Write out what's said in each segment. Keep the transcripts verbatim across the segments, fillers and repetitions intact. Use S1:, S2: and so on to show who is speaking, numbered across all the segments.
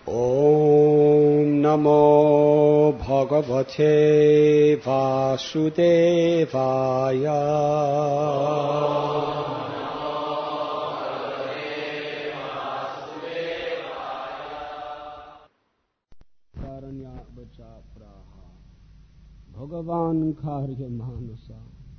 S1: Om Namo Bhagavate Vasudevaya. Karanya Bacha Praha Bhagavan Karya Manusa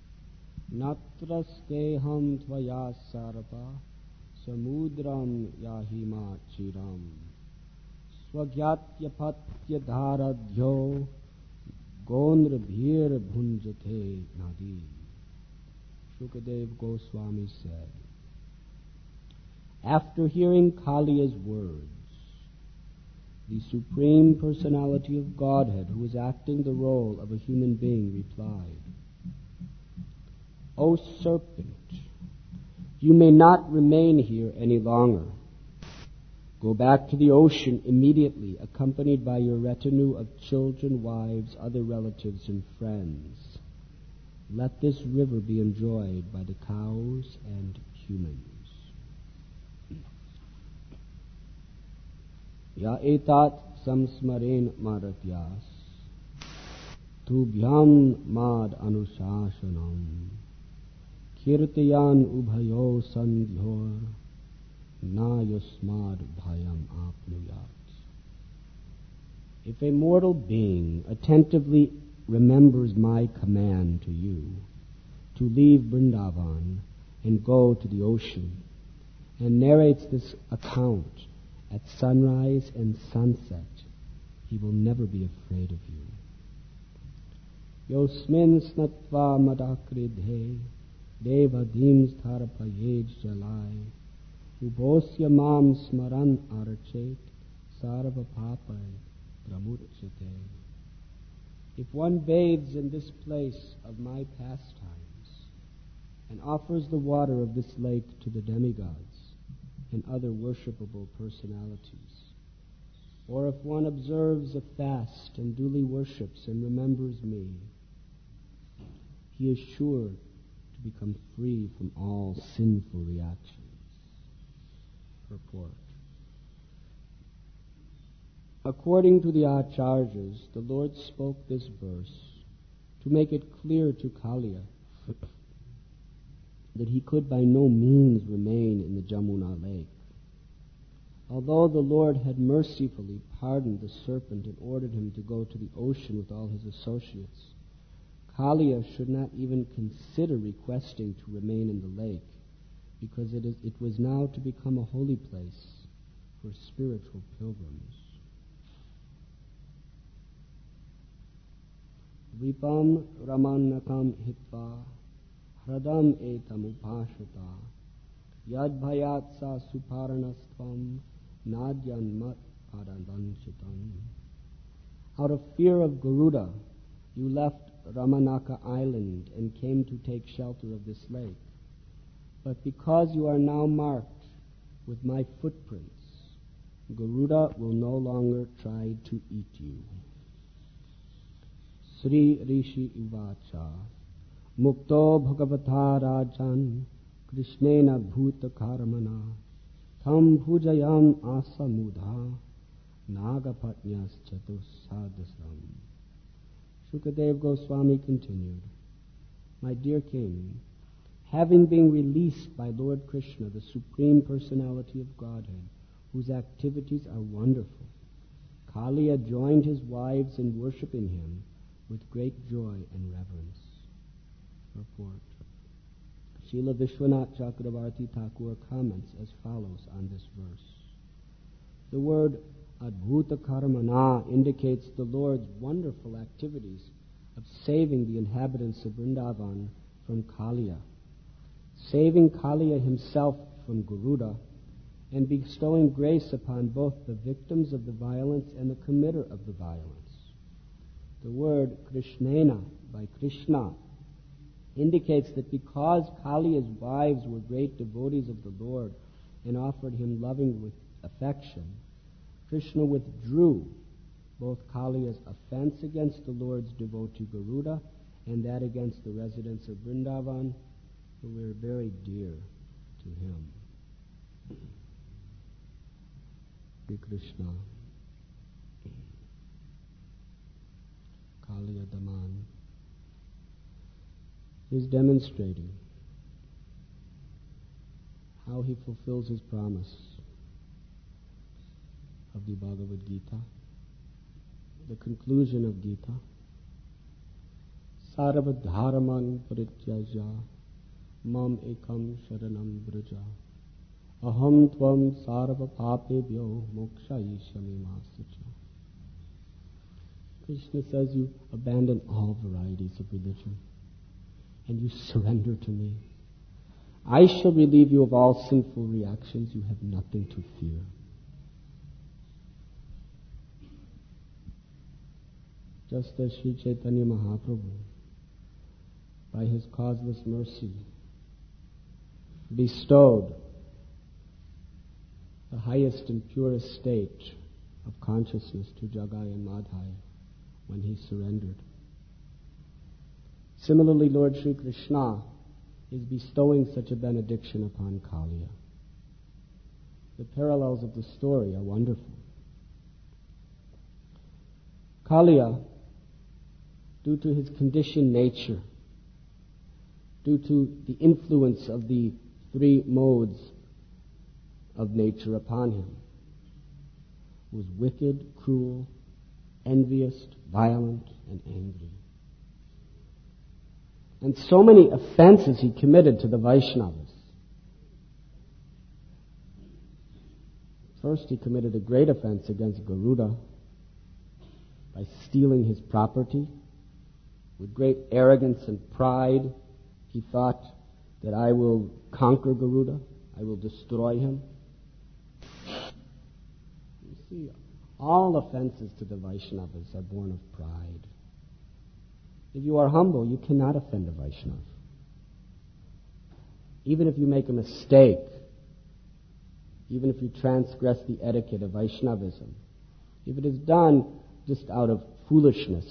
S1: Natrasteham Tvaya Sarva Samudram Yahima Chiram Swagyatya Patya Dharadhyo Gondra Bhir Bhunjate Nadi. Shukadev Goswami said, after hearing Kaliya's words, the Supreme Personality of Godhead, who was acting the role of a human being, replied, O serpent, you may not remain here any longer. Go back to the ocean immediately, accompanied by your retinue of children, wives, other relatives, and friends. Let this river be enjoyed by the cows and humans. Ya etat samsmaren maratyas tubhyam mad anushasanam kirtayan ubhayo sandhyor na yasmad bhayam apnuyat. If a mortal being attentively remembers my command to you to leave Vrindavan and go to the ocean, and narrates this account at sunrise and sunset, he will never be afraid of you. Yosmin snatva madakridhe devadim stharapayej jalai ubosya mam smaran archet sarva papai pramuchate. If one bathes in this place of my pastimes and offers the water of this lake to the demigods and other worshipable personalities, or if one observes a fast and duly worships and remembers me, he is sure to become free from all sinful reactions. Purport. According to the Acharyas, the Lord spoke this verse to make it clear to Kaliya that he could by no means remain in the Jamuna lake. Although the Lord had mercifully pardoned the serpent and ordered him to go to the ocean with all his associates, Kaliya should not even consider requesting to remain in the lake, because it, is, it was now to become a holy place for spiritual pilgrims. Vipam Ramannakam Hitva Hradam etam upashata yad bhayatsa suparanastvam nadyan mat paradanchitam. Out of fear of Garuda, you left Ramanaka island and came to take shelter of this lake. But because you are now marked with my footprints, Garuda will no longer try to eat you. Sri Rishi Uvacha Mukto Bhagavata Rajan Krishnena Bhuta Karmana Tham Bhujayam Asamudha Nagapatnyas Chatus Sadasam. Shukadev Goswami continued, my dear king, having been released by Lord Krishna, the Supreme Personality of Godhead, whose activities are wonderful, Kaliya joined his wives in worshipping him with great joy and reverence. Report. Srila Vishwanath Chakravarti Thakur comments as follows on this verse. The word Adbhuta Karmana indicates the Lord's wonderful activities of saving the inhabitants of Vrindavan from Kaliya, saving Kaliya himself from Garuda, and bestowing grace upon both the victims of the violence and the committer of the violence. The word Krishnena, by Krishna, indicates that because Kaliya's wives were great devotees of the Lord and offered him loving with affection, Krishna withdrew both Kaliya's offense against the Lord's devotee Garuda and that against the residents of Vrindavan, who were very dear to him. Shri Krishna. Kaliya Daman, is demonstrating how he fulfills his promise of the Bhagavad Gita, the conclusion of Gita. Sarvadharaman parityaja mam ekam sharanam braja aham tvam sarva papebhyo mokshayishyami masacha. Krishna says, you abandon all varieties of religion and you surrender to me. I shall relieve you of all sinful reactions. You have nothing to fear. Just as Sri Chaitanya Mahaprabhu, by his causeless mercy, bestowed the highest and purest state of consciousness to Jagai and Madhai when he surrendered. Similarly, Lord Sri Krishna is bestowing such a benediction upon Kaliya. The parallels of the story are wonderful. Kaliya, due to his conditioned nature, due to the influence of the three modes of nature upon him, was wicked, cruel, envious, violent, and angry. And so many offenses he committed to the Vaishnavas. First, he committed a great offense against Garuda by stealing his property. With great arrogance and pride, he thought that I will conquer Garuda, I will destroy him. You see, all offenses to the Vaishnavas are born of pride. If you are humble, you cannot offend a Vaishnava. Even if you make a mistake, even if you transgress the etiquette of Vaishnavism, if it is done just out of foolishness,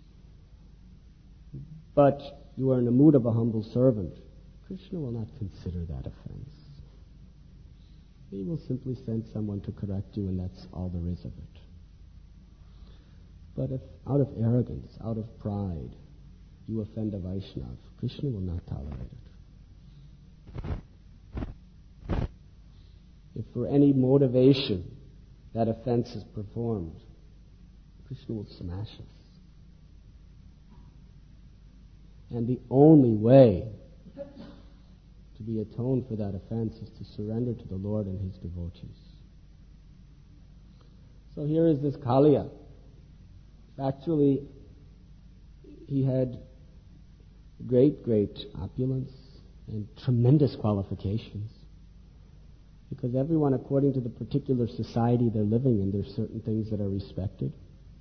S1: but you are in the mood of a humble servant, Krishna will not consider that offense. He will simply send someone to correct you, and that's all there is of it. But if out of arrogance, out of pride, you offend a Vaishnava, Krishna will not tolerate it. If for any motivation that offense is performed, Krishna will smash us. And the only way to be atoned for that offense is to surrender to the Lord and His devotees. So here is this Kaliya. Actually, he had great, great opulence and tremendous qualifications. Because everyone, according to the particular society they're living in, there's certain things that are respected.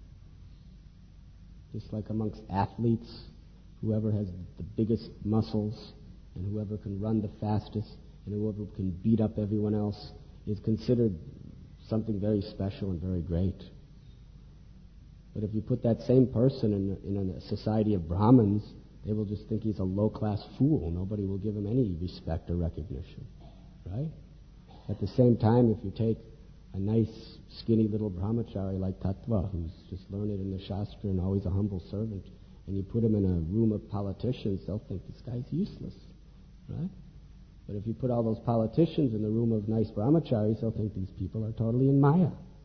S1: Just like amongst athletes, whoever has the biggest muscles and whoever can run the fastest and whoever can beat up everyone else is considered something very special and very great. But if you put that same person in, in a society of Brahmins, they will just think he's a low-class fool. Nobody will give him any respect or recognition, right? At the same time, if you take a nice, skinny little brahmachari like Tattva, who's just learned in the Shastra and always a humble servant, and you put him in a room of politicians, they'll think this guy's useless, right? But if you put all those politicians in the room of nice brahmacharis, they'll think these people are totally in Maya.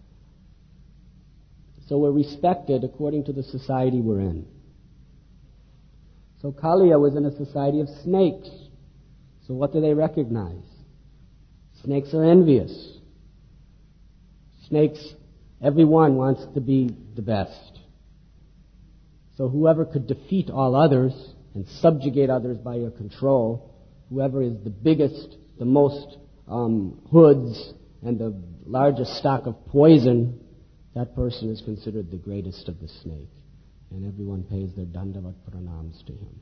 S1: So we're respected according to the society we're in. So Kaliya was in a society of snakes. So what do they recognize? Snakes are envious. Snakes, everyone wants to be the best. So whoever could defeat all others and subjugate others by your control, whoever is the biggest, the most um, hoods, and the largest stock of poison, that person is considered the greatest of the snake. And everyone pays their dandavat pranams to him.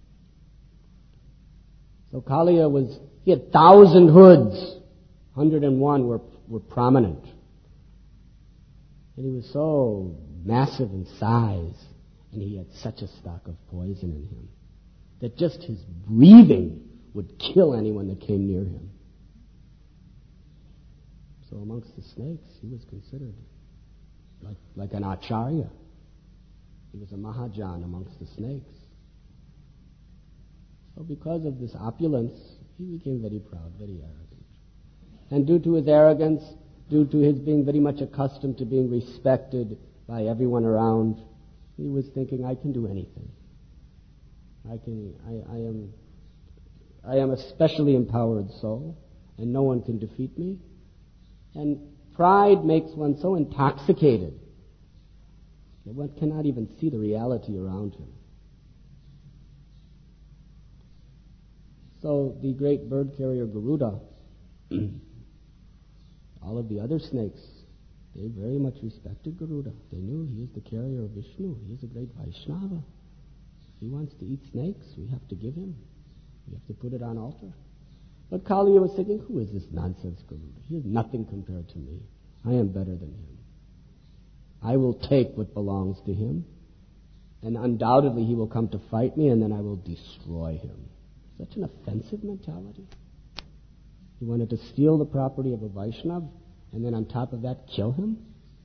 S1: So Kaliya was, he had thousand hoods. one hundred and one were, were prominent. And he was so massive in size, and he had such a stock of poison in him, that just his breathing would kill anyone that came near him. So amongst the snakes, he was considered like, like an acharya. He was a Mahajan amongst the snakes. So because of this opulence, he became very proud, very arrogant. And due to his arrogance, due to his being very much accustomed to being respected by everyone around, he was thinking, I can do anything. I can, I, I am, I am a specially empowered soul, and no one can defeat me. And pride makes one so intoxicated that one cannot even see the reality around him. So the great bird carrier Garuda, all of the other snakes, they very much respected Garuda. They knew he is the carrier of Vishnu. He is a great Vaishnava. If he wants to eat snakes, we have to give him. We have to put it on altar. But Kaliya was thinking, who is this nonsense Garuda? He is nothing compared to me. I am better than him. I will take what belongs to him, and undoubtedly he will come to fight me, and then I will destroy him. Such an offensive mentality. He wanted to steal the property of a Vaishnava, and then on top of that, kill him?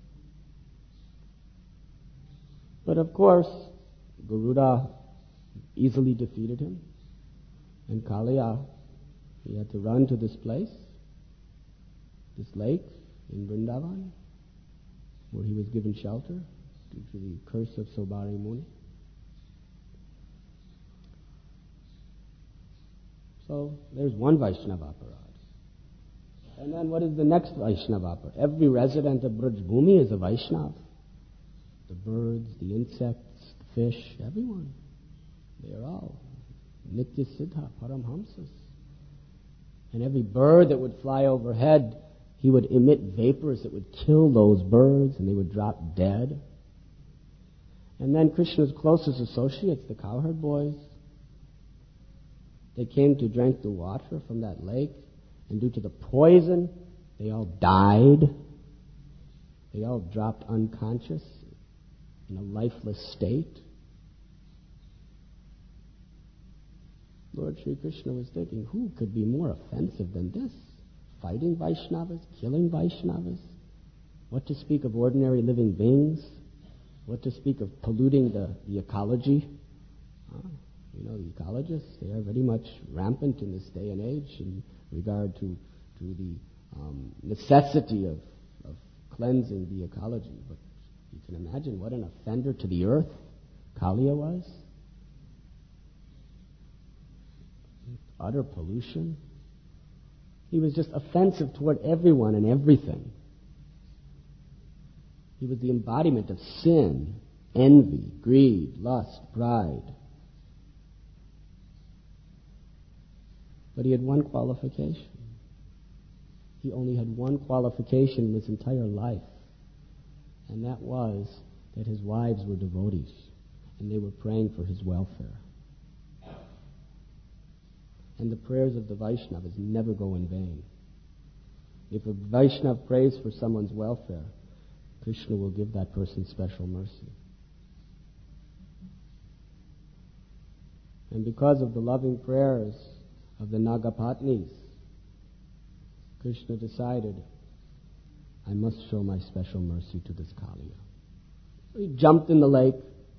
S1: But of course, Garuda easily defeated him, and Kaliya, he had to run to this place, this lake in Vrindavan, where he was given shelter due to the curse of Saubhari Muni. So there's one Vaishnava Aparad. And then what is the next Vaishnava Aparad? Every resident of Braj Bhumi is a Vaishnava. The birds, the insects, the fish, everyone. They are all Nitya Siddha, Paramhamsas. And every bird that would fly overhead, he would emit vapors that would kill those birds, and they would drop dead. And then Krishna's closest associates, the cowherd boys, they came to drink the water from that lake, and due to the poison, they all died. They all dropped unconscious in a lifeless state. Lord Sri Krishna was thinking, who could be more offensive than this? Fighting Vaishnavas, killing Vaishnavas? What to speak of ordinary living beings? What to speak of polluting the, the ecology? Uh, you know, the ecologists, they are very much rampant in this day and age in regard to, to the um, necessity of, of cleansing the ecology. But you can imagine what an offender to the earth Kaliya was. Utter pollution. He was just offensive toward everyone and everything. He was the embodiment of sin, envy, greed, lust, pride. But he had one qualification. He only had one qualification in his entire life, and that was that his wives were devotees, and they were praying for his welfare. And the prayers of the Vaishnavas never go in vain. If a Vaishnava prays for someone's welfare, Krishna will give that person special mercy. And because of the loving prayers of the Nagapatnis, Krishna decided, I must show my special mercy to this Kaliya. So he jumped in the lake.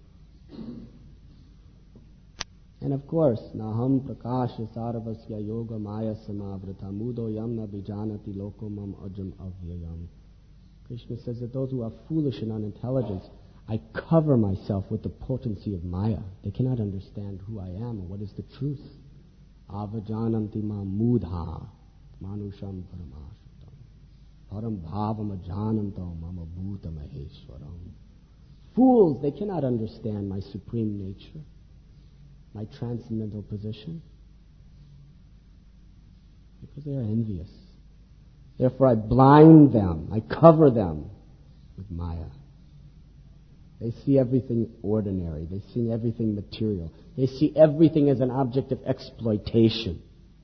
S1: And of course, Naham Prakasha Sarvasya Yoga Maya Samavrata Mudo Yamna Bijanati Lokomam Ajam Avyayam. Krishna says that those who are foolish and unintelligent, I cover myself with the potency of Maya. They cannot understand who I am and what is the truth. Avajananti ma mudha manusham paramashtam param bhavam ajanantam mama bhuta maheshwaram. Fools, they cannot understand my supreme nature, my transcendental position, because they are envious. Therefore I blind them, I cover them with Maya. They see everything ordinary, they see everything material, they see everything as an object of exploitation.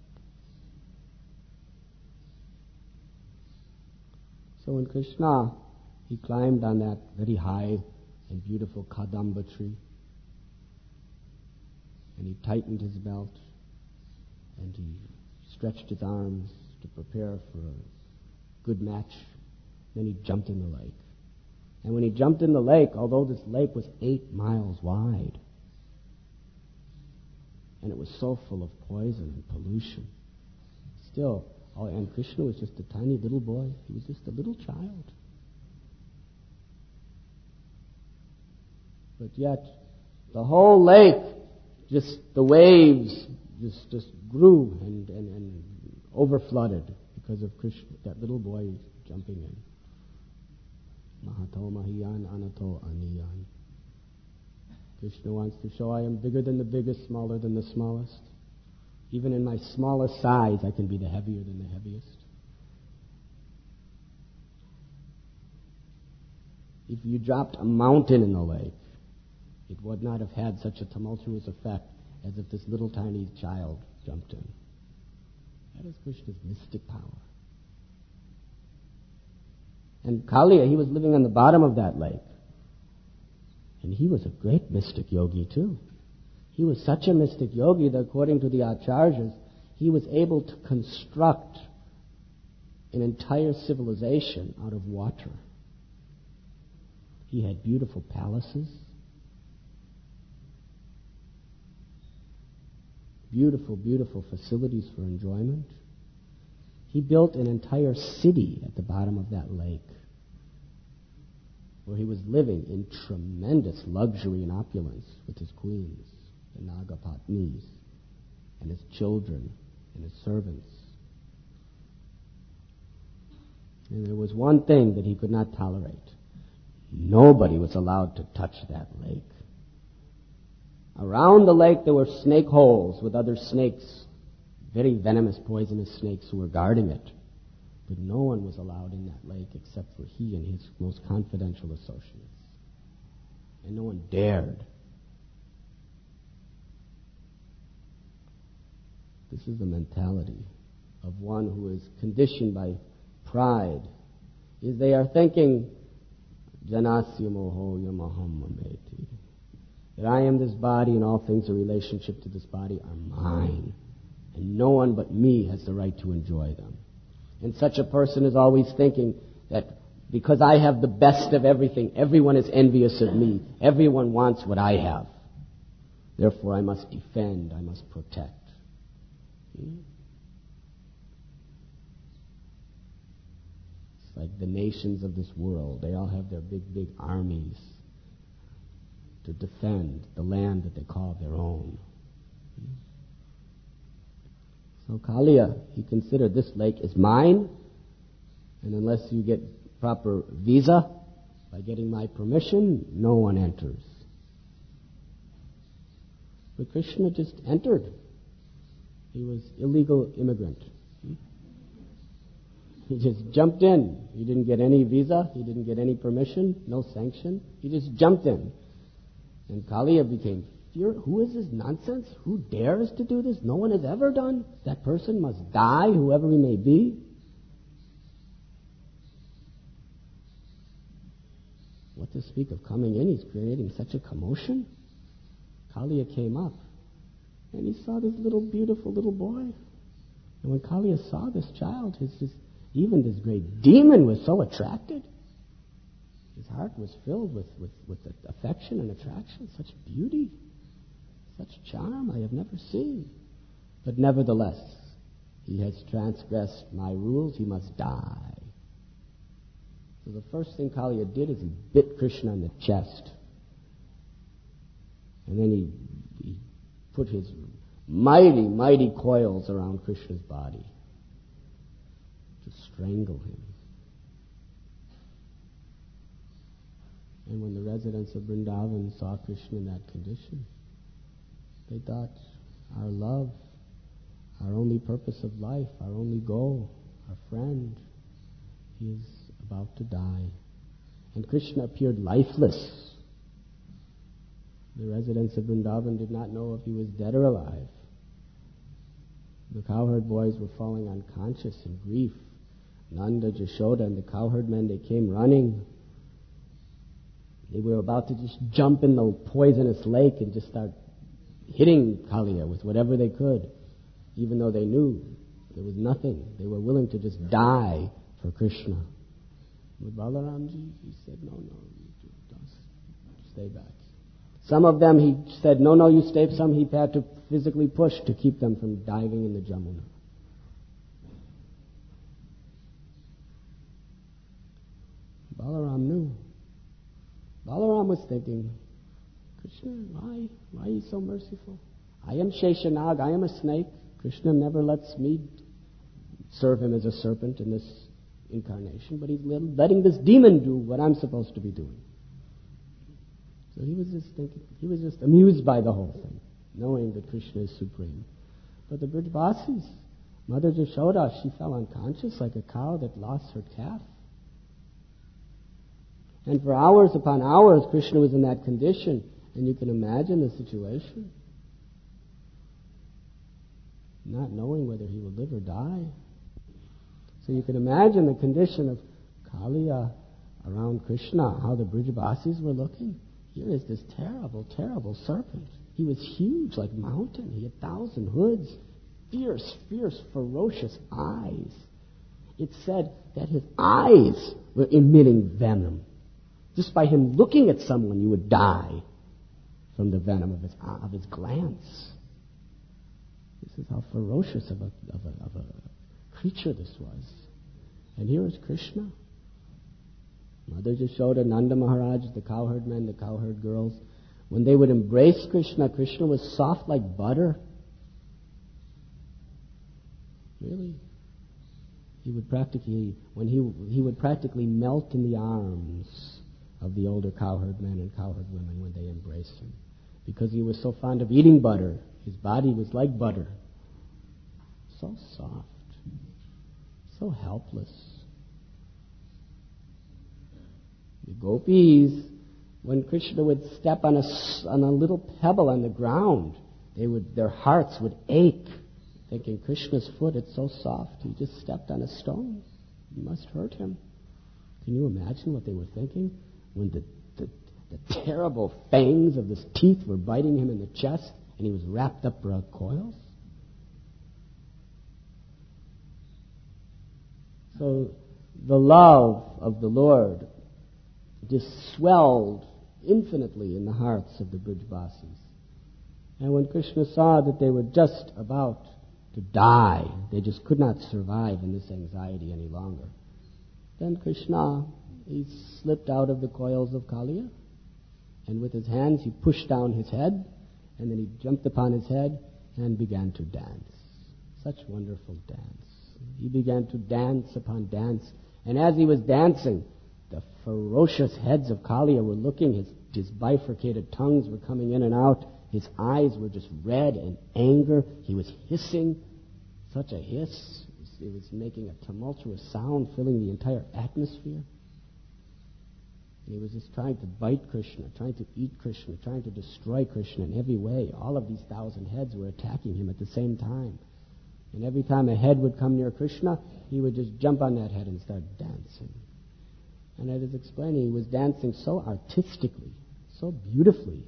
S1: So when Krishna, he climbed on that very high and beautiful Kadamba tree, and he tightened his belt, and he stretched his arms to prepare for a good match. Then he jumped in the lake. And when he jumped in the lake, although this lake was eight miles wide, and it was so full of poison and pollution, still, oh, and Krishna was just a tiny little boy. He was just a little child. But yet, the whole lake, just the waves, just just grew and, and, and overflooded because of Krishna, that little boy jumping in. Mahato Mahiyan Anato Aniyan. Krishna wants to show I am bigger than the biggest, smaller than the smallest. Even in my smallest size, I can be the heavier than the heaviest. If you dropped a mountain in the lake, it would not have had such a tumultuous effect as if this little tiny child jumped in. That is Krishna's mystic power. And Kaliya, he was living on the bottom of that lake. And he was a great mystic yogi too. He was such a mystic yogi that according to the Acharyas, he was able to construct an entire civilization out of water. He had beautiful palaces, beautiful, beautiful facilities for enjoyment. He built an entire city at the bottom of that lake where he was living in tremendous luxury and opulence with his queens, the Nagapatnis, and his children and his servants. And there was one thing that he could not tolerate. Nobody was allowed to touch that lake. Around the lake there were snake holes with other snakes, very venomous, poisonous snakes who were guarding it. But no one was allowed in that lake except for he and his most confidential associates. And no one dared. This is the mentality of one who is conditioned by pride. Is they are thinking, Janasya moho yamaham mameti. That I am this body and all things in relationship to this body are mine. And no one but me has the right to enjoy them. And such a person is always thinking that because I have the best of everything, everyone is envious of me. Everyone wants what I have. Therefore I must defend, I must protect. Hmm? It's like the nations of this world. They all have their big, big armies to defend the land that they call their own. Hmm? So Kaliya, he considered this lake is mine, and unless you get proper visa, by getting my permission, no one enters. But Krishna just entered. He was illegal immigrant. He just jumped in. He didn't get any visa. He didn't get any permission, no sanction. He just jumped in. And Kaliya became fear. Who is this nonsense? Who dares to do this? No one has ever done. That person must die, whoever he may be. What to speak of coming in? He's creating such a commotion. Kaliya came up, and he saw this little beautiful little boy. And when Kaliya saw this child, his, his even this great demon was so attracted. His heart was filled with, with, with affection and attraction, such beauty, such charm I have never seen. But nevertheless, he has transgressed my rules, he must die. So the first thing Kaliya did is he bit Krishna on the chest. And then he, he put his mighty, mighty coils around Krishna's body to strangle him. And when the residents of Vrindavan saw Krishna in that condition, they thought, our love, our only purpose of life, our only goal, our friend, he is about to die. And Krishna appeared lifeless. The residents of Vrindavan did not know if he was dead or alive. The cowherd boys were falling unconscious in grief. Nanda, Jashoda, and the cowherd men, they came running. They were about to just jump in the poisonous lake and just start hitting Kaliya with whatever they could, even though they knew there was nothing. They were willing to just die for Krishna. But Balaramji, he said, no, no, stay back. Some of them he said, no, no, you stay. Some he had to physically push to keep them from diving in the Jamuna. Balaram knew. Balaram was thinking, Krishna, why? Why are you so merciful? I am Sheshanag, I am a snake. Krishna never lets me serve him as a serpent in this incarnation, but he's letting this demon do what I'm supposed to be doing. So he was just thinking, he was just amused by the whole thing, knowing that Krishna is supreme. But the Brajavasis, Mother Jashoda, she fell unconscious like a cow that lost her calf. And for hours upon hours, Krishna was in that condition, and you can imagine the situation. Not knowing whether he would live or die. So you can imagine the condition of Kaliya around Krishna, how the Brajavasis were looking. Here is this terrible, terrible serpent. He was huge, like a mountain. He had a thousand hoods, fierce, fierce, ferocious eyes. It said that his eyes were emitting venom. Just by him looking at someone, you would die from the venom of his, of his glance. This is how ferocious of a, of a, of a creature this was. And here is Krishna. Mother Jashoda, Nanda Maharaj, the cowherd men, the cowherd girls, when they would embrace Krishna, Krishna was soft like butter. Really? He would practically, when he he would practically melt in the arms of the older cowherd men and cowherd women when they embraced him. Because he was so fond of eating butter. His body was like butter. So soft. So helpless. The gopis, when Krishna would step on a, on a little pebble on the ground, they would, their hearts would ache, thinking, Krishna's foot, it's so soft. He just stepped on a stone. It must hurt him. Can you imagine what they were thinking when the, the, the terrible fangs of his teeth were biting him in the chest and he was wrapped up around coils? So the love of the Lord just swelled infinitely in the hearts of the Brajavasis. And when Krishna saw that they were just about to die, they just could not survive in this anxiety any longer, then Krishna, he slipped out of the coils of Kaliya, and with his hands he pushed down his head, and then he jumped upon his head and began to dance. Such wonderful dance. He began to dance upon dance, and as he was dancing, the ferocious heads of Kaliya were looking, his, his bifurcated tongues were coming in and out, his eyes were just red in anger, he was hissing, such a hiss, it was making a tumultuous sound filling the entire atmosphere. And he was just trying to bite Krishna, trying to eat Krishna, trying to destroy Krishna in every way. All of these thousand heads were attacking him at the same time. And every time a head would come near Krishna, he would just jump on that head and start dancing. And as is explaining, he was dancing so artistically, so beautifully.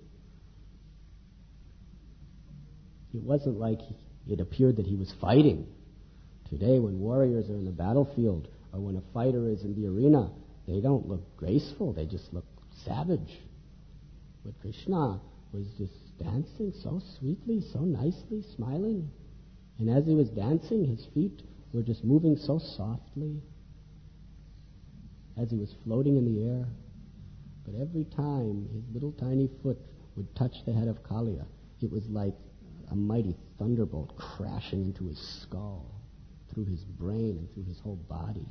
S1: It wasn't like he, it appeared that he was fighting. Today, when warriors are in the battlefield, or when a fighter is in the arena, they don't look graceful, they just look savage. But Krishna was just dancing so sweetly, so nicely, smiling. And as he was dancing, his feet were just moving so softly as he was floating in the air. But every time his little tiny foot would touch the head of Kaliya, it was like a mighty thunderbolt crashing into his skull, through his brain and through his whole body.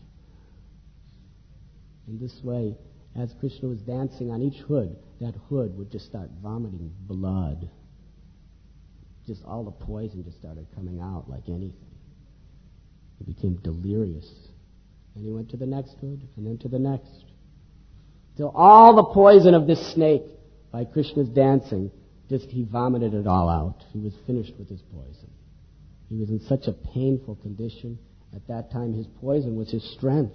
S1: In this way, as Krishna was dancing on each hood, that hood would just start vomiting blood. Just all the poison just started coming out like anything. He became delirious. And he went to the next hood, and then to the next. Till all the poison of this snake, by Krishna's dancing, just he vomited it all out. He was finished with his poison. He was in such a painful condition. At that time, his poison was his strength.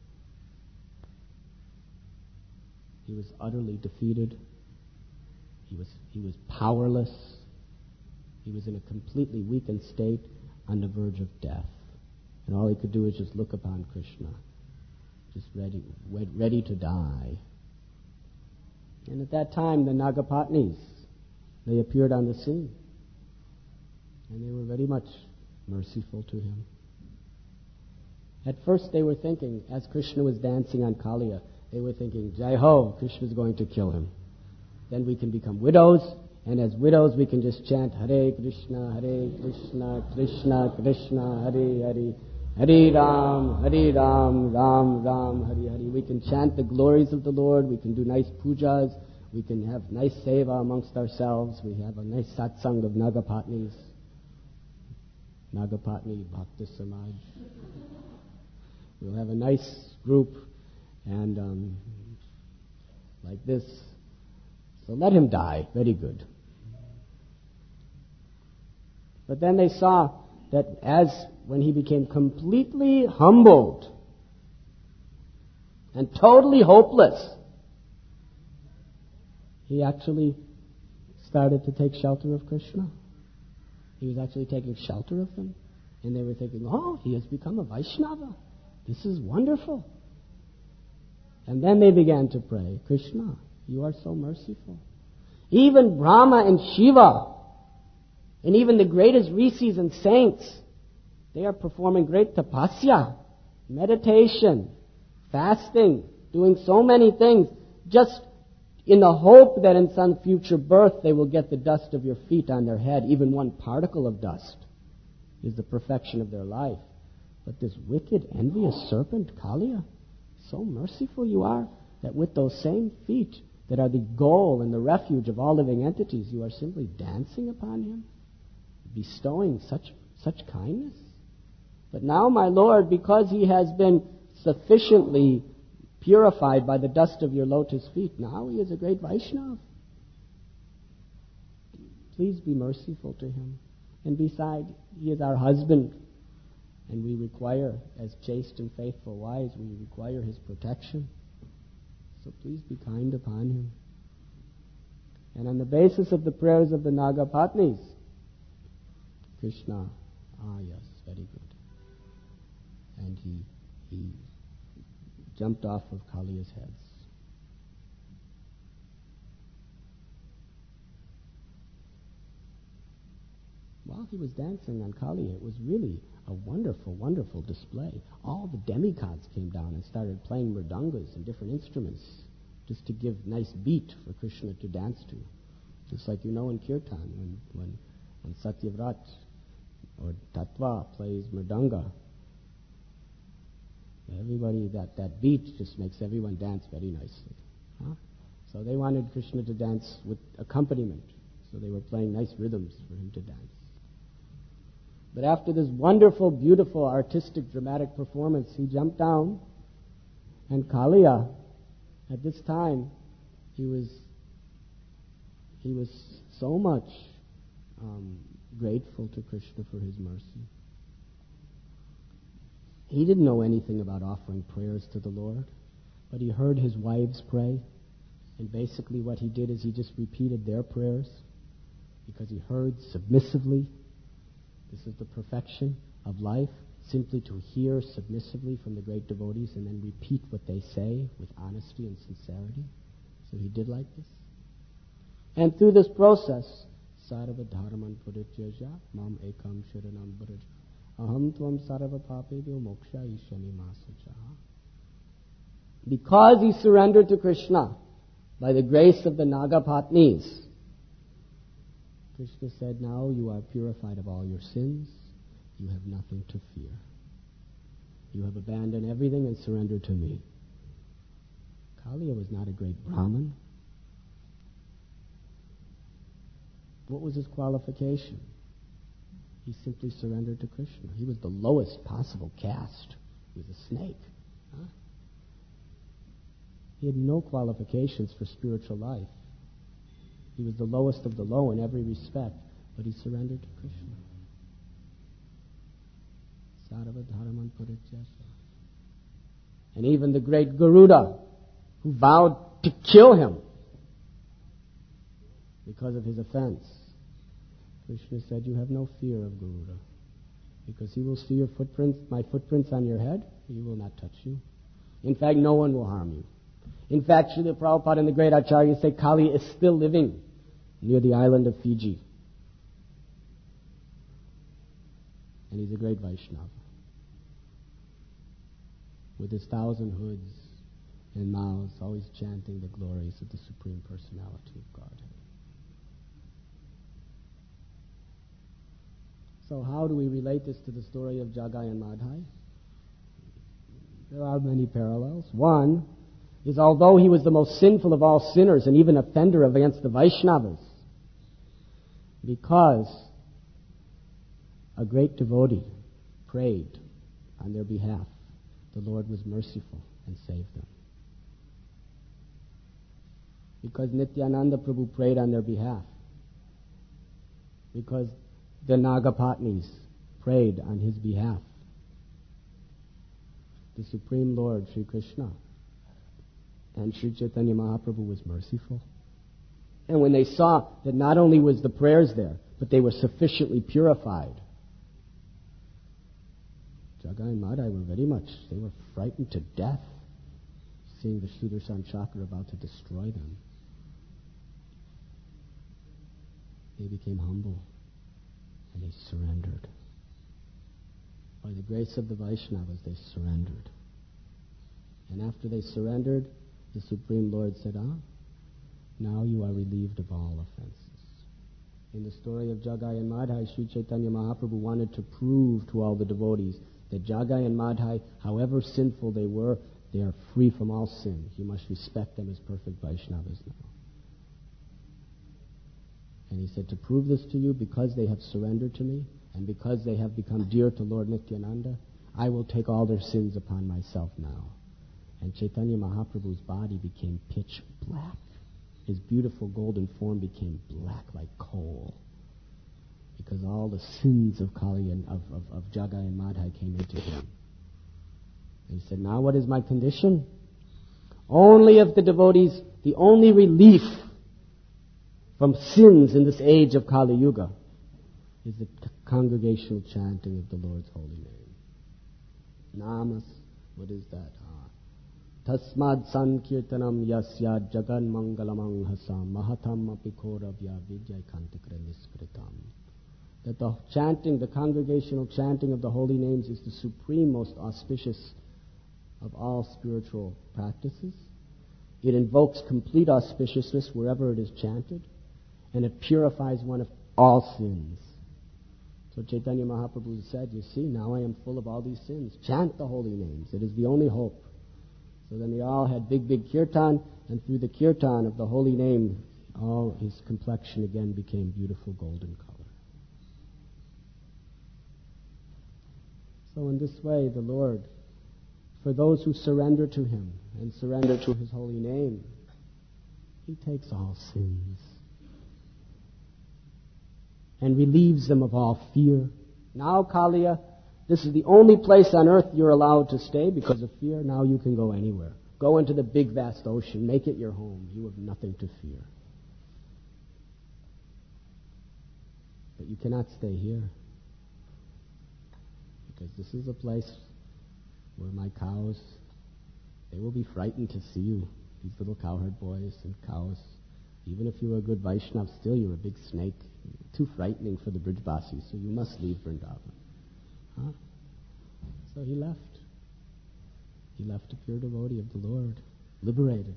S1: He was utterly defeated. He was, he was powerless. He was in a completely weakened state on the verge of death. And all he could do was just look upon Krishna, just ready, ready to die. And at that time, the Nagapatnis, they appeared on the scene. And they were very much merciful to him. At first they were thinking, as Krishna was dancing on Kaliya, they were thinking, Jai Ho, Krishna's going to kill him. Then we can become widows, and as widows we can just chant Hare Krishna, Hare Krishna, Krishna Krishna, Hare Hare, Hare Ram, Hare Ram, Ram Ram, Hare Hare. We can chant the glories of the Lord, we can do nice pujas, we can have nice seva amongst ourselves, we have a nice satsang of Nagapatnis, Nagapatni Bhakta Samaj. We'll have a nice group, and um, like this. So let him die. Very good. But then they saw that as when he became completely humbled and totally hopeless, he actually started to take shelter of Krishna. He was actually taking shelter of them. And they were thinking, oh, he has become a Vaishnava. This is wonderful. And then they began to pray, Krishna, you are so merciful. Even Brahma and Shiva, and even the greatest rishis and saints, they are performing great tapasya, meditation, fasting, doing so many things, just in the hope that in some future birth they will get the dust of your feet on their head. Even one particle of dust is the perfection of their life. But this wicked, envious serpent, Kaliya, so merciful you are that with those same feet that are the goal and the refuge of all living entities, you are simply dancing upon him, bestowing such such kindness. But now, my Lord, because he has been sufficiently purified by the dust of your lotus feet, now he is a great Vaishnava. Please be merciful to him. And beside, he is our husband. And we require, as chaste and faithful wives, we require his protection. So please be kind upon him. And on the basis of the prayers of the Nagapatnis, Krishna, ah yes, very good. And he he jumped off of Kaliya's heads. While he was dancing on Kaliya, it was really a wonderful, wonderful display. All the demigods came down and started playing mridangas and different instruments just to give nice beat for Krishna to dance to. Just like you know in Kirtan, when, when, when Satyavrat or Tattva plays mridanga, everybody, that, that beat just makes everyone dance very nicely. Huh? So they wanted Krishna to dance with accompaniment. So they were playing nice rhythms for him to dance. But after this wonderful, beautiful, artistic, dramatic performance, he jumped down, and Kaliya, at this time, he was he was so much um, grateful to Krishna for his mercy. He didn't know anything about offering prayers to the Lord, but he heard his wives pray, and basically what he did is he just repeated their prayers, because he heard submissively. This is the perfection of life, simply to hear submissively from the great devotees and then repeat what they say with honesty and sincerity. So he did like this. And through this process, sarva dharman purityaja mam ekam sharanam vraja aham tvam sarva papebhyo moksha ishani masacha. Because he surrendered to Krishna by the grace of the Nagapatnis, Krishna said, now you are purified of all your sins. You have nothing to fear. You have abandoned everything and surrendered to me. Kaliya was not a great Brahmin. What was his qualification? He simply surrendered to Krishna. He was the lowest possible caste. He was a snake. Huh? He had no qualifications for spiritual life. He was the lowest of the low in every respect, but he surrendered to Krishna. Sarva dharman parityasa. And even the great Garuda, who vowed to kill him because of his offense, Krishna said, you have no fear of Garuda, because he will see your footprints, my footprints on your head, he will not touch you. In fact, no one will harm you. In fact, Srila Prabhupada and the great Acharyas say Kali is still living near the island of Fiji. And he's a great Vaishnava, with his thousand hoods and mouths, always chanting the glories of the Supreme Personality of Godhead. So how do we relate this to the story of Jagai and Madhai? There are many parallels. One is, although he was the most sinful of all sinners and even offender against the Vaishnavas, because a great devotee prayed on their behalf, the Lord was merciful and saved them. Because Nityananda Prabhu prayed on their behalf, because the Nagapatnis prayed on his behalf, the Supreme Lord, Sri Krishna, and Sri Chaitanya Mahaprabhu was merciful. And when they saw that not only was the prayers there, but they were sufficiently purified, Jagai and Madhai were very much, they were frightened to death, seeing the Sudarshan Chakra about to destroy them. They became humble, and they surrendered. By the grace of the Vaishnavas, they surrendered. And after they surrendered, the Supreme Lord said, ah, now you are relieved of all offenses. In the story of Jagai and Madhai, Sri Chaitanya Mahaprabhu wanted to prove to all the devotees that Jagai and Madhai, however sinful they were, they are free from all sin. You must respect them as perfect Vaishnavas now. And he said, to prove this to you, because they have surrendered to me, and because they have become dear to Lord Nityananda, I will take all their sins upon myself now. And Chaitanya Mahaprabhu's body became pitch black. His beautiful golden form became black like coal, because all the sins of Kali and of, of, of Jagai and Madhai came into him. And he said, now what is my condition? Only if the devotees, the only relief from sins in this age of Kali Yuga is the congregational chanting of the Lord's holy name. Namas, what is that? Ah. Tasmad sankirtanam yasya jagan mangalamang hasam mahatam apikoravya vijaykantikra niskritam. That the chanting, the congregational chanting of the holy names is the supreme, most auspicious of all spiritual practices. It invokes complete auspiciousness wherever it is chanted, and it purifies one of all sins. So Chaitanya Mahaprabhu said, you see, now I am full of all these sins. Chant the holy names. It is the only hope. So then they all had big, big kirtan, and through the kirtan of the holy name, all his complexion again became beautiful golden color. So in this way, the Lord, for those who surrender to him and surrender to his holy name, he takes all sins and relieves them of all fear. Now, Kaliya, this is the only place on earth you're allowed to stay because of fear. Now you can go anywhere. Go into the big, vast ocean. Make it your home. You have nothing to fear. But you cannot stay here, because this is a place where my cows, they will be frightened to see you, these little cowherd boys and cows. Even if you were a good Vaishnav, still you're a big snake. Too frightening for the Brijbasis, so you must leave Vrindavan. Huh? So he left. He left a pure devotee of the Lord, liberated.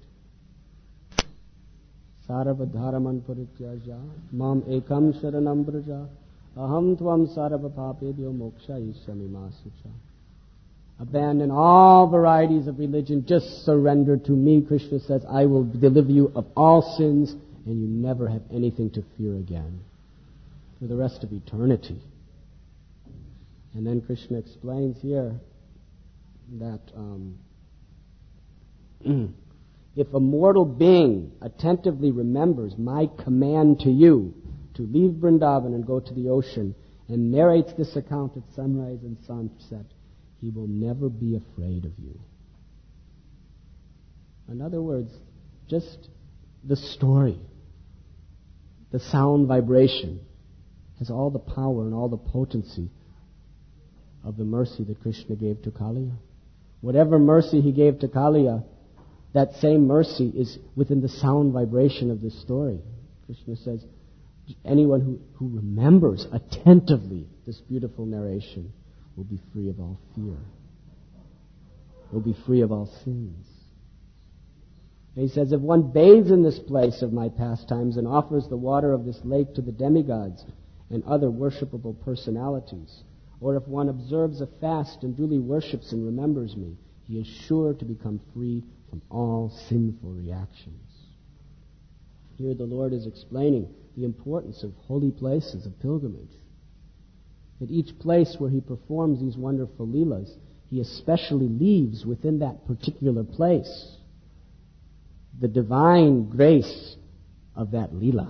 S1: Sarvadharaman parityaja mam ekam sharanam braja aham tvam sarva papebhyo moksha ishyami masucha. Abandon all varieties of religion, just surrender to me. Krishna says, I will deliver you of all sins, and you never have anything to fear again for the rest of eternity. And then Krishna explains here that um, if a mortal being attentively remembers my command to you to leave Vrindavan and go to the ocean, and narrates this account at sunrise and sunset, he will never be afraid of you. In other words, just the story, the sound vibration, has all the power and all the potency of the mercy that Krishna gave to Kaliya. Whatever mercy he gave to Kaliya, that same mercy is within the sound vibration of this story. Krishna says, anyone who, who remembers attentively this beautiful narration will be free of all fear, will be free of all sins. And he says, if one bathes in this place of my pastimes and offers the water of this lake to the demigods and other worshipable personalities, or if one observes a fast and duly worships and remembers me, he is sure to become free from all sinful reactions. Here the Lord is explaining the importance of holy places of pilgrimage. At each place where he performs these wonderful leelas, he especially leaves within that particular place the divine grace of that leela.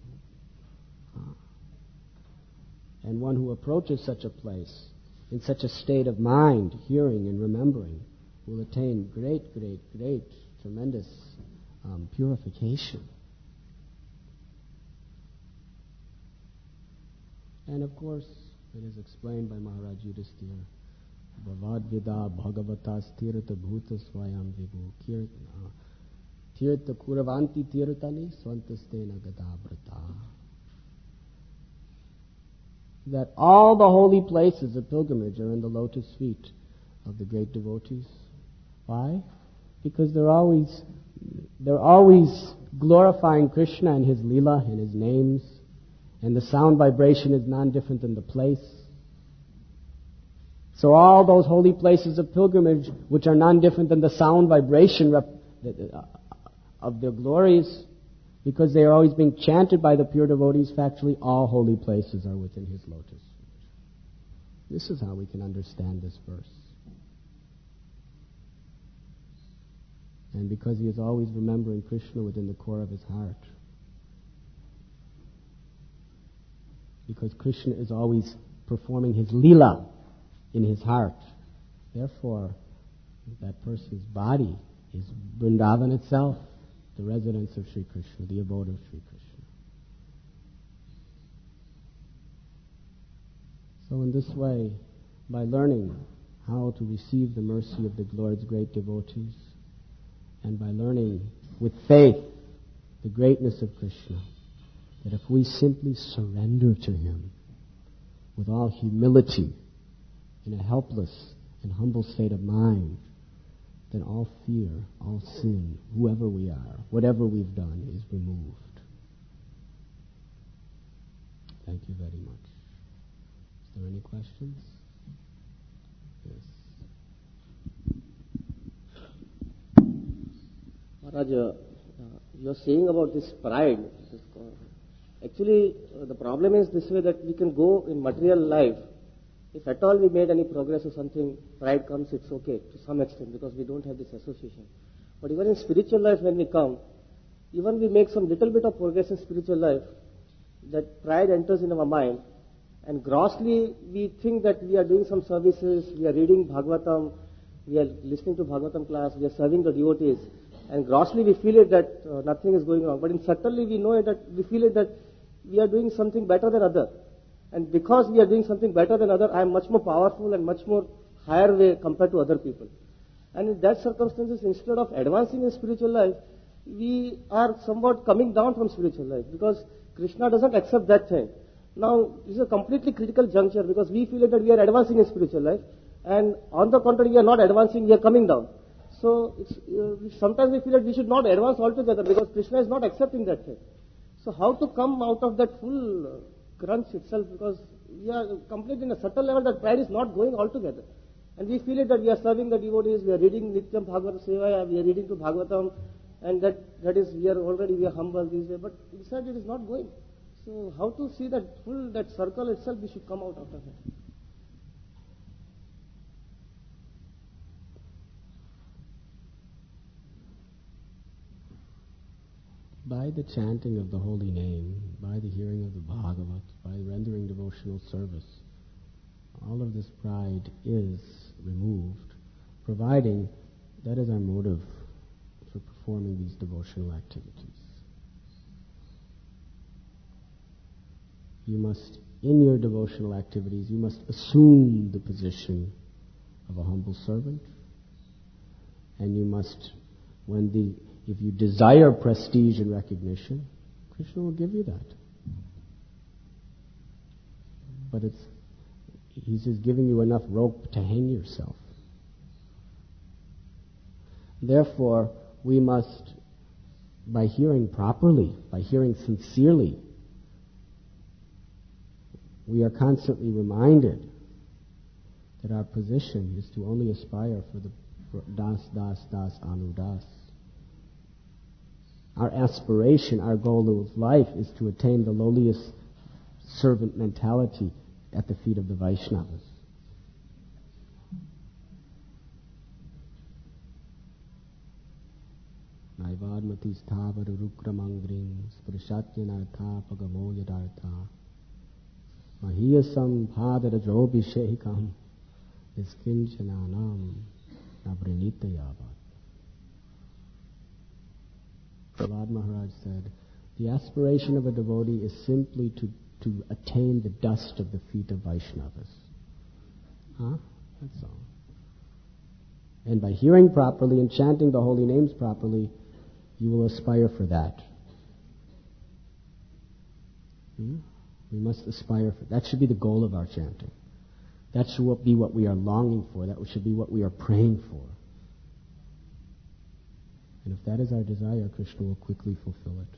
S1: And one who approaches such a place in such a state of mind, hearing and remembering, will attain great, great, great, tremendous um, purification. And of course, it is explained by Maharaj Yudhisthira, Bhavad Vida Bhagavatas Tirtha Bhuta Swayam Vibhu Kirtana Tirtha Kuravanti Tirtani Swantastena Gadabrata. That all the holy places of pilgrimage are in the lotus feet of the great devotees. Why? Because they're always they're always glorifying Krishna and his Leela and his names, and the sound vibration is non-different than the place. So all those holy places of pilgrimage, which are non-different than the sound vibration rep- of their glories, because they are always being chanted by the pure devotees, factually all holy places are within his lotus. This is how we can understand this verse. And because he is always remembering Krishna within the core of his heart, because Krishna is always performing his Leela in his heart, therefore that person's body is Vrindavan itself, the residence of Sri Krishna, the abode of Sri Krishna. So in this way, by learning how to receive the mercy of the Lord's great devotees, and by learning with faith the greatness of Krishna, that if we simply surrender to him with all humility, in a helpless and humble state of mind, then all fear, all sin, whoever we are, whatever we've done, is removed. Thank you very much. Is there any questions? Yes.
S2: Maharaj, uh, you're saying about this pride. This, uh, actually, uh, the problem is this way, that we can go in material life. If at all we made any progress or something, pride comes, it's okay to some extent because we don't have this association. But even in spiritual life, when we come, even we make some little bit of progress in spiritual life, that pride enters in our mind, and grossly we think that we are doing some services, we are reading Bhagavatam, we are listening to Bhagavatam class, we are serving the devotees, and grossly we feel it that uh, nothing is going wrong. But in subtly we know it that we feel it that we are doing something better than other. And because we are doing something better than other, I am much more powerful and much more higher way compared to other people. And in that circumstances, instead of advancing in spiritual life, we are somewhat coming down from spiritual life because Krishna doesn't accept that thing. Now, this is a completely critical juncture because we feel that we are advancing in spiritual life, and on the contrary, we are not advancing, we are coming down. So, it's, uh, sometimes we feel that we should not advance altogether because Krishna is not accepting that thing. So, how to come out of that full uh, crunch itself, because we are completely in a subtle level that pride is not going altogether. And we feel it that we are serving the devotees, we are reading Nityam Bhagavata Sevaya, we are reading to Bhagavatam, and that, that is, we are already, we are humble this way, but inside it is not going. So how to see that full, that circle itself, we should come out of it.
S1: By the chanting of the holy name, by the hearing of the Bhagavat, by rendering devotional service, all of this pride is removed, providing that is our motive for performing these devotional activities. You must, in your devotional activities, you must assume the position of a humble servant, and you must when the, if you desire prestige and recognition, Krishna will give you that. But it's, he's just giving you enough rope to hang yourself. Therefore, we must, by hearing properly, by hearing sincerely, we are constantly reminded that our position is to only aspire for the for das, das, das, anu, das. Our aspiration, our goal of life is to attain the lowliest servant mentality at the feet of the Vaishnavas. Naivadmati sthavara rukramangrim sprashatyanartha pagamo yadartha mahiyasam bhadarajobhishekam iskinchananam nabrinita yavat. Prahlad Maharaj said, the aspiration of a devotee is simply to, to attain the dust of the feet of Vaishnavas. Huh? That's all. And by hearing properly and chanting the holy names properly, you will aspire for that. Hmm? We must aspire for that. Should be the goal of our chanting. That should be what we are longing for. That should be what we are praying for. And if that is our desire, Krishna will quickly fulfill it.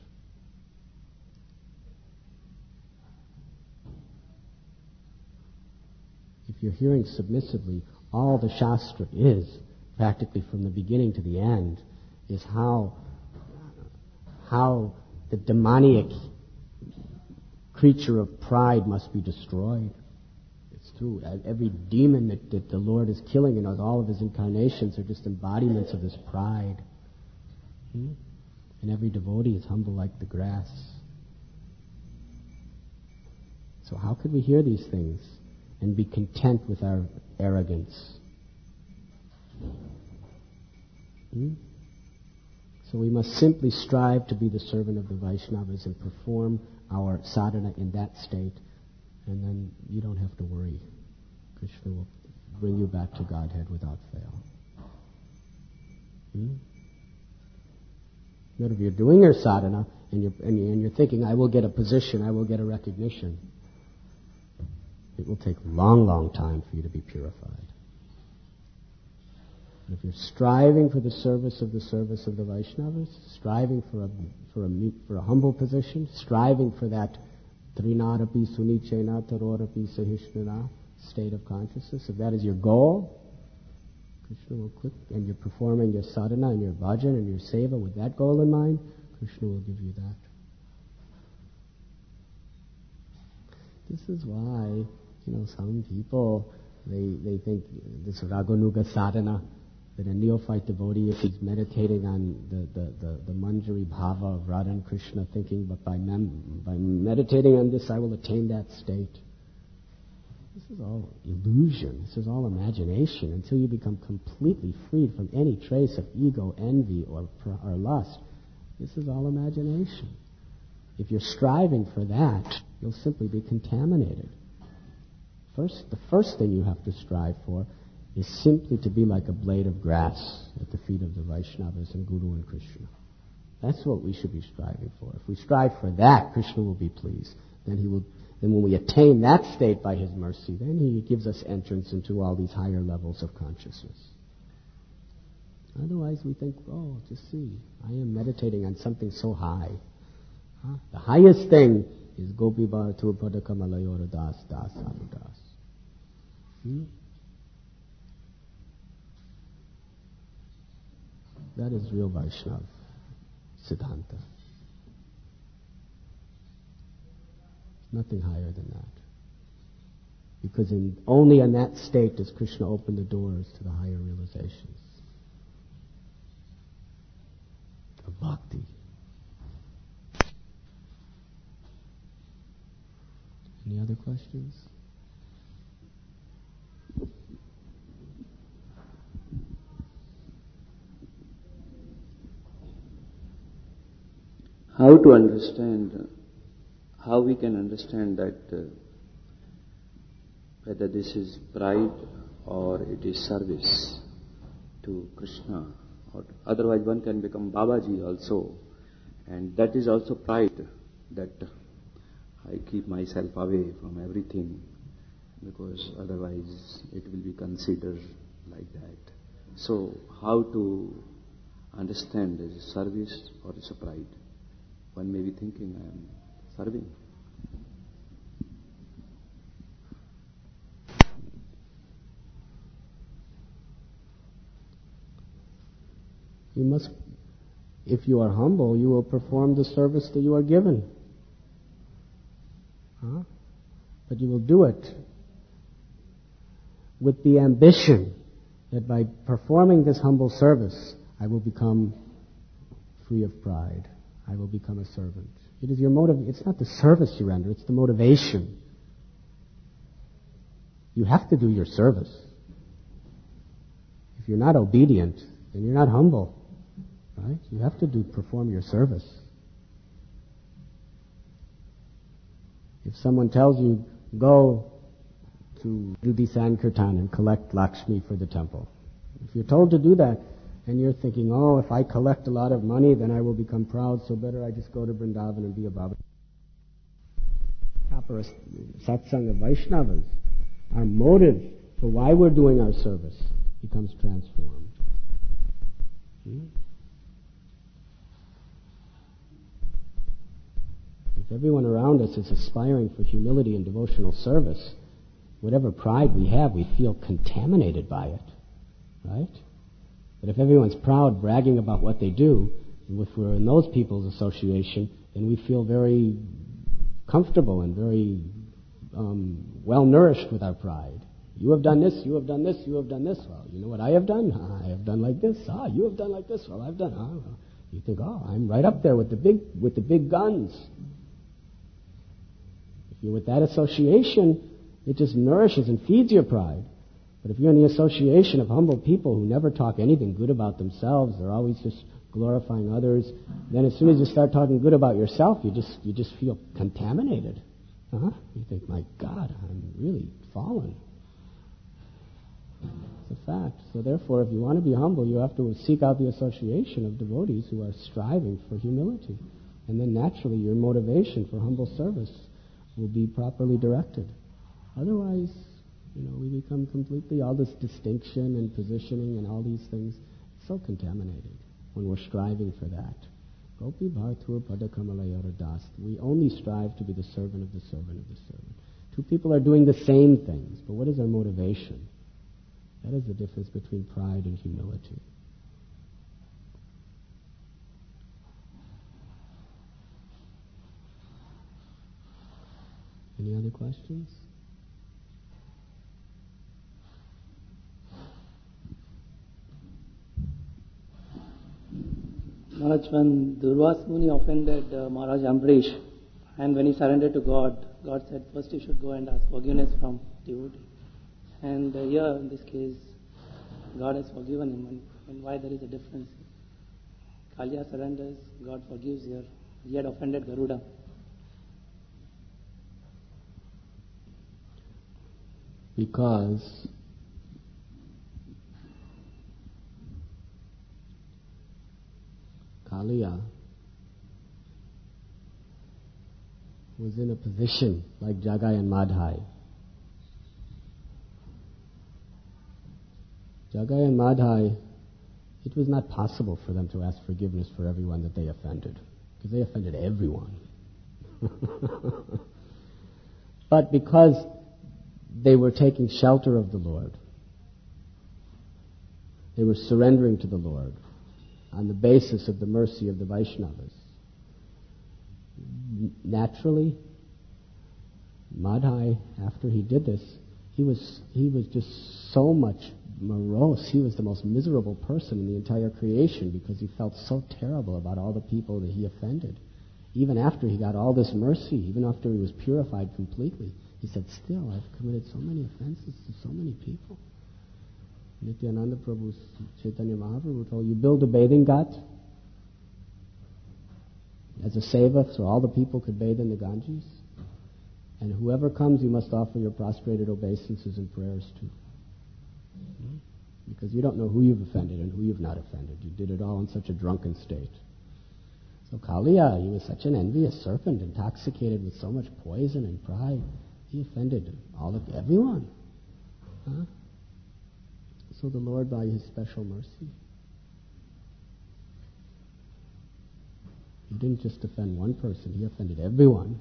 S1: If you're hearing submissively, all the Shastra is, practically from the beginning to the end, is how, how the demoniac creature of pride must be destroyed. It's true. Every demon that, that the Lord is killing in all of his incarnations are just embodiments of his pride. Hmm? And every devotee is humble like the grass. So how could we hear these things and be content with our arrogance? Hmm? So we must simply strive to be the servant of the Vaishnavas and perform our sadhana in that state, and then you don't have to worry. Krishna will bring you back to Godhead without fail. Hmm? But if you're doing your sadhana and you're, and you're, and you're thinking, I will get a position, I will get a recognition, it will take a long, long time for you to be purified. And if you're striving for the service of the service of the Vaishnavas, striving for a for a for a humble position, striving for that trinarapi sunichena tarorapi sahishnana state of consciousness, if that is your goal, Krishna will click, and you're performing your sadhana and your bhajan and your seva with that goal in mind, Krishna will give you that. This is why, you know, some people, they, they think this raganuga sadhana, that a neophyte devotee, if he's meditating on the, the, the, the Manjari Bhava of Radha and Krishna, thinking, but by, mem- by meditating on this I will attain that state. This is all illusion. This is all imagination until you become completely freed from any trace of ego, envy, or, or lust. This is all imagination. If you're striving for that, you'll simply be contaminated. First, the first thing you have to strive for is simply to be like a blade of grass at the feet of the Vaishnavas and Guru and Krishna. That's what we should be striving for. If we strive for that, Krishna will be pleased. Then he will. Then when we attain that state by his mercy, then he gives us entrance into all these higher levels of consciousness. Otherwise we think, oh, just see, I am meditating on something so high. Huh? The highest thing is Gopi Bharatu Padakamalayora Das Das Anudas. Hmm? That is real Vaishnava Siddhanta. Nothing higher than that. Because in, only in that state does Krishna open the doors to the higher realizations of bhakti. Any other questions?
S3: How to understand, uh, how we can understand that uh, whether this is pride or it is service to Krishna Or otherwise one can become Babaji also. And that is also pride, that I keep myself away from everything, because otherwise it will be considered like that. So how to understand, is it service or is it pride? One may be thinking, I am serving.
S1: You must, if you are humble, you will perform the service that you are given. Huh? But you will do it with the ambition that by performing this humble service, I will become free of pride. I will become a servant. It is your motive. It's not the service you render, it's the motivation. You have to do your service. If you're not obedient, then you're not humble. Right? You have to do perform your service. If someone tells you, go to do the Sankirtan and collect Lakshmi for the temple. If you're told to do that, and you're thinking, oh, if I collect a lot of money, then I will become proud, so better I just go to Vrindavan and be a Baba. Proper satsang of Vaishnavas, our motive for why we're doing our service becomes transformed. Hmm? If everyone around us is aspiring for humility and devotional service, whatever pride we have, we feel contaminated by it. Right? But if everyone's proud, bragging about what they do, if we're in those people's association, then we feel very comfortable and very um, well-nourished with our pride. You have done this, you have done this, you have done this. Well, you know what I have done? I have done like this. Ah, you have done like this. Well, I've done. Ah, well. You think, oh, I'm right up there with the big with the big guns. If you're with that association, it just nourishes and feeds your pride. But if you're in the association of humble people who never talk anything good about themselves, they're always just glorifying others, then as soon as you start talking good about yourself, you just you just feel contaminated. Uh-huh. You think, my God, I'm really fallen. It's a fact. So therefore, if you want to be humble, you have to seek out the association of devotees who are striving for humility. And then naturally your motivation for humble service will be properly directed. Otherwise, you know, we become completely, all this distinction and positioning and all these things, so contaminated when we're striving for that. Gopi bhartur padakamalayara das. We only strive to be the servant of the servant of the servant. Two people are doing the same things, but what is our motivation? That is the difference between pride and humility. Any other questions?
S4: Maharaj, when Durvas Muni offended uh, Maharaj Ambrish, and when he surrendered to God, God said first you should go and ask forgiveness from devotee. And uh, here, in this case, God has forgiven him. And, and why there is a difference? Kalia surrenders, God forgives here. He had offended Garuda.
S1: Because Kalia was in a position like Jagai and Madhai. Jagai and Madhai, it was not possible for them to ask forgiveness for everyone that they offended, because they offended everyone. But because they were taking shelter of the Lord, they were surrendering to the Lord on the basis of the mercy of the Vaishnavas. Naturally, Madhai, after he did this, he was he was just so much morose. He was the most miserable person in the entire creation because he felt so terrible about all the people that he offended. Even after he got all this mercy, even after he was purified completely, he said, still, I've committed so many offenses to so many people. Nityananda Prabhu, Chaitanya Mahaprabhu told you, build a bathing ghat as a seva so all the people could bathe in the Ganges. And whoever comes, you must offer your prostrated obeisances and prayers to. because you don't know who you've offended and who you've not offended. You did it all in such a drunken state. So Kaliya, he was such an envious serpent, intoxicated with so much poison and pride. He offended all of everyone. Huh? So the Lord, by His special mercy, He didn't just offend one person, He offended everyone.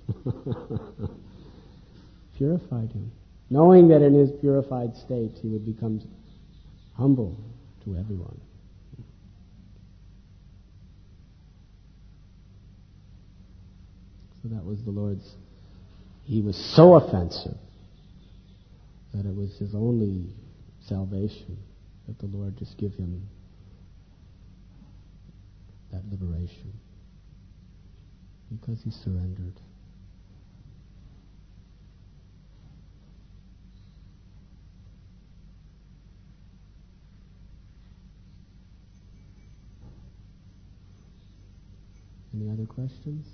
S1: Purified him, knowing that in his purified state he would become humble to everyone. So that was the Lord's. He was so offensive that it was his only salvation that the Lord just give him that liberation, because he surrendered. Any other questions?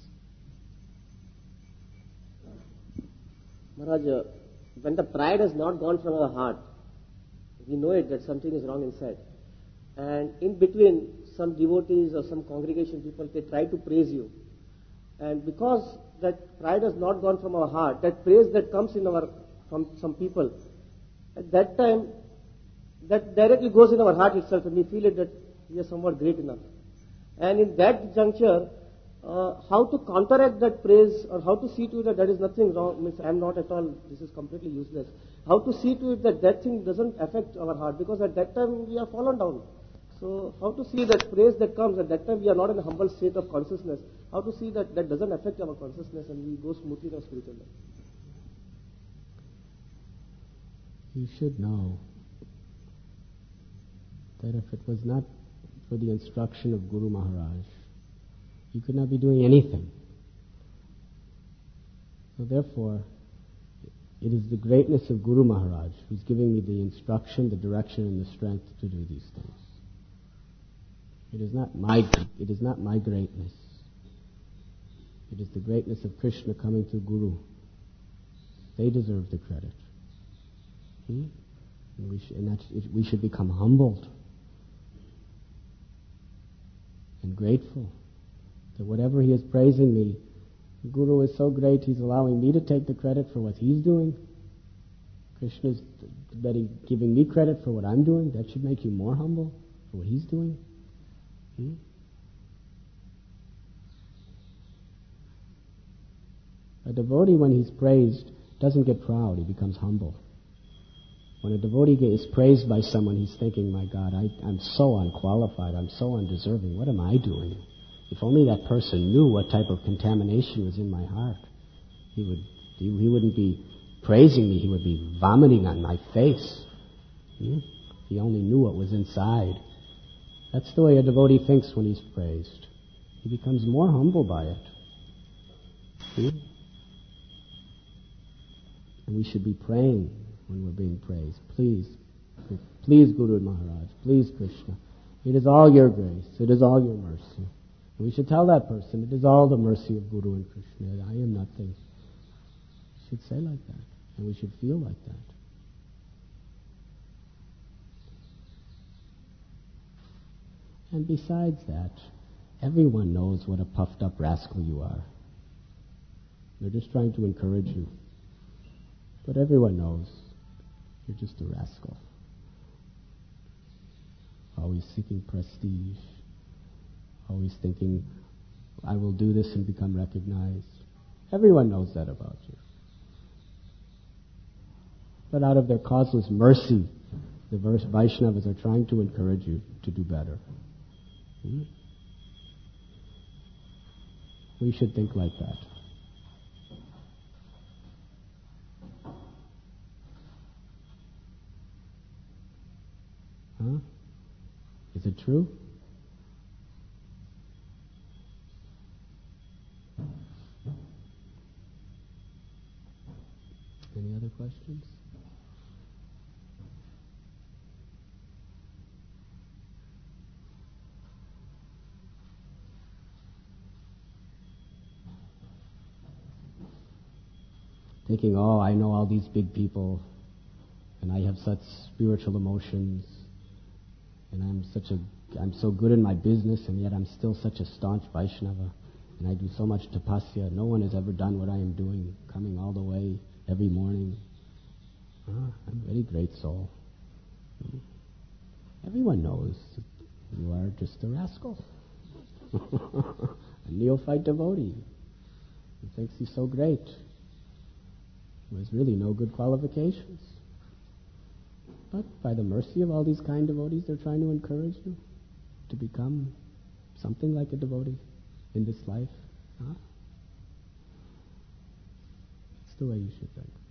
S2: Maharaj, uh, when the pride has not gone from our heart, we know it that something is wrong inside. And in between, some devotees or some congregation people, they try to praise you. And because that pride has not gone from our heart, that praise that comes in our from some people, at that time, that directly goes in our heart itself, and we feel it that we are somewhat great enough. And in that juncture, uh, how to counteract that praise, or how to see to it that there is nothing wrong, means I am not at all, this is completely useless. How to see to it that that thing doesn't affect our heart, because at that time we are fallen down. So how to see that praise that comes, at that time we are not in a humble state of consciousness, how to see that that doesn't affect our consciousness and we go smoothly in our spiritual life.
S1: You should know that if it was not for the instruction of Guru Maharaj, you could not be doing anything. So therefore, it is the greatness of Guru Maharaj who's giving me the instruction, the direction, and the strength to do these things. It is not my, it is not my greatness. It is the greatness of Krishna coming through Guru. They deserve the credit. Hmm? And, we should, and that's, it, we should become humbled and grateful that whatever he is praising me, the Guru is so great, he's allowing me to take the credit for what he's doing. Krishna's giving me credit for what I'm doing. That should make you more humble for what he's doing. Hmm? A devotee, when he's praised, doesn't get proud, he becomes humble. When a devotee is praised by someone, he's thinking, my God, I, I'm so unqualified, I'm so undeserving, what am I doing? If only that person knew what type of contamination was in my heart, he would he, he wouldn't be praising me, he would be vomiting on my face. Hmm? If he only knew what was inside. That's the way a devotee thinks when he's praised. He becomes more humble by it. Hmm? And we should be praying when we're being praised. Please, please Guru Maharaj, please Krishna. It is all your grace, it is all your mercy. And we should tell that person, it is all the mercy of Guru and Krishna. I am nothing. We should say like that, and we should feel like that. And besides that, everyone knows what a puffed up rascal you are. They're just trying to encourage you. But everyone knows you're just a rascal. Always seeking prestige. Always thinking, I will do this and become recognized. Everyone knows that about you. But out of their causeless mercy, the Vaishnavas are trying to encourage you to do better. Hmm? We should think like that. Huh? Is it true? Any other questions? Thinking, oh, I know all these big people, and I have such spiritual emotions. and I'm such a, I'm so good in my business, and yet I'm still such a staunch Vaishnava, and I do so much tapasya. No one has ever done what I am doing, coming all the way every morning. Ah, I'm a very great soul. Everyone knows you are just a rascal, a neophyte devotee who thinks he's so great, who has really no good qualifications. But by the mercy of all these kind devotees, they're trying to encourage you to become something like a devotee in this life. Huh? That's the way you should think.